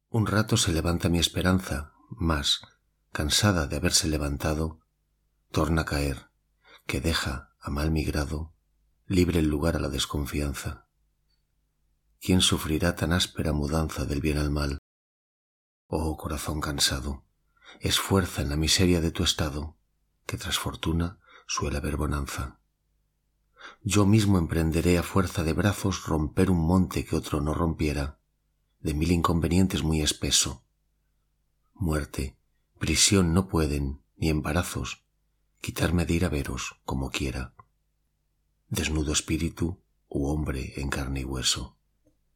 Un rato se levanta mi esperanza, mas, cansada de haberse levantado, torna a caer, que deja, a mal migrado, libre el lugar a la desconfianza. ¿Quién sufrirá tan áspera mudanza del bien al mal? Oh corazón cansado, es fuerza en la miseria de tu estado, que tras fortuna suele haber bonanza. Yo mismo emprenderé a fuerza de brazos romper un monte que otro no rompiera, de mil inconvenientes muy espeso. Muerte, prisión no pueden, ni embarazos, quitarme de ir a veros como quiera, desnudo espíritu u hombre en carne y hueso.